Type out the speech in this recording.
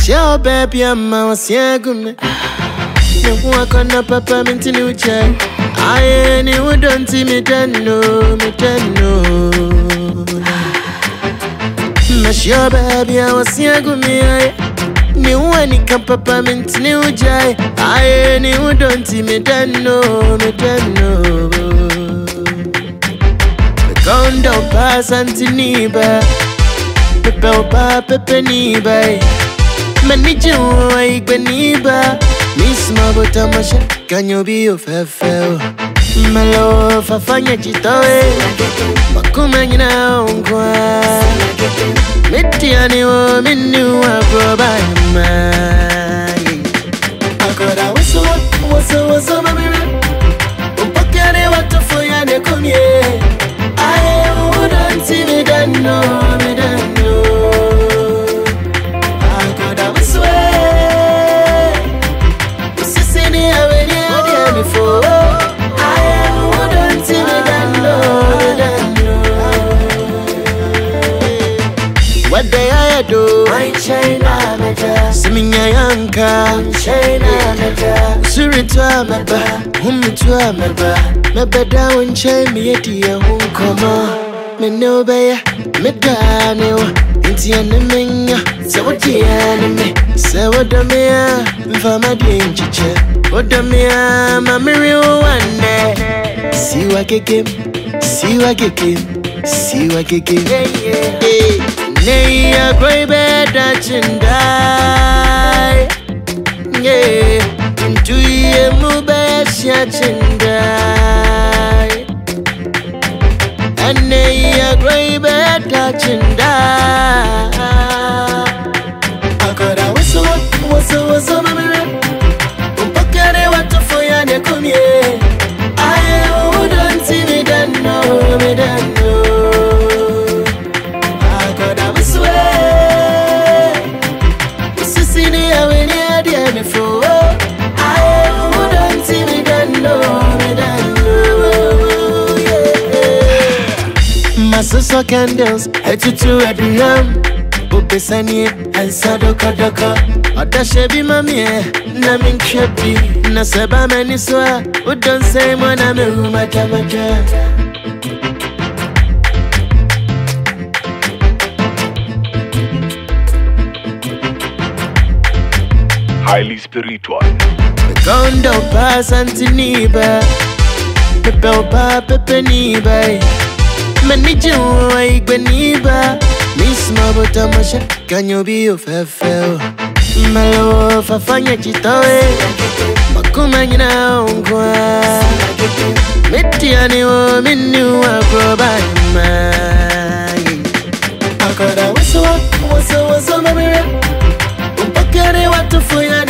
Show baby, I'm a siagum. No one can up a mint in new chair. I ain't you don't see me then no, me then no. Show baby, I was siagum. New one can papa mint new jay. I ain't you don't see me then no, me then no. Condo pass Antoniba. Pepe opa pepe niba. Maniju igbeniba. Miss Mabota Masha, can you be of FL? Malo fafanya chitoe. Makuma nyina ongwa. Metiani wo minu wa proba mai. Akoda waso mabire. Upakane watu foya ne kumye. I wouldn't see me then no, me then no. I could have swear. Sissini when you did before. I wouldn't see me then no, me then no. What day I do? My China meta. Siminya yanka. China meta. Suritwa meba. Humitwa meba. Mebeda unche mi eti ya hunkoma. Me no beya, me dane wa. Inti ya nemenya, se wati ya neme. Se wadamea, mfama di nchiche. Wadamea, mamiri uwane. Siwa kekem, siwa kekem, siwa kekem. Nei ya grey beda chindai. Ntuye mubesha chindai. Ane ya grey beda chindai. Akoda waso mamire. Umpakare watu foya ne kumye. I wouldn't see me then no, me then no. Akoda waso Sissini when you did before. I wouldn't see me then no, me then no. Masoso candles, etutu adriam. Bubesani and sadoka doka. Odashebi mamie, na minkhebi. Na seba maniswa, udon say mwana me humatamaka. Highly spiritual. Condo pass Antoniba. Pepe opa pepe niba. Maniju igbeniba. Miss Mabota Masha, can you be of FL? Malo fafanya chitoe. Makuma nyina ongwa. Metiani wo minu wa proba mai. Akoda waso mabire. Umpakane watu foya